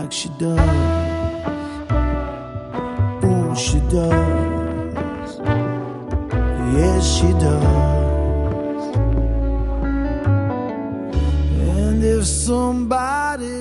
like she does. Oh, she does. Yes, she does. And if somebody